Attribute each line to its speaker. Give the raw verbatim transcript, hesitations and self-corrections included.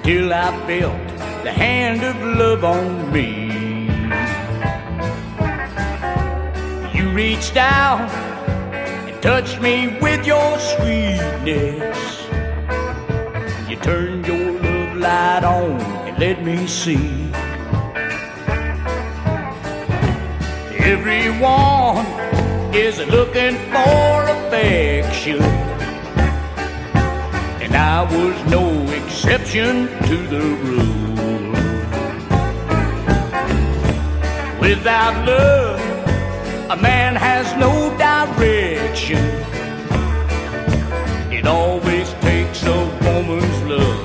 Speaker 1: till I felt the hand of love on me. You reached out and touched me with your sweetness. You turned your love light on and let me see. Everyone is looking for affection, and I was no exception to the rule. Without love, a man has no direction. It always takes a woman's love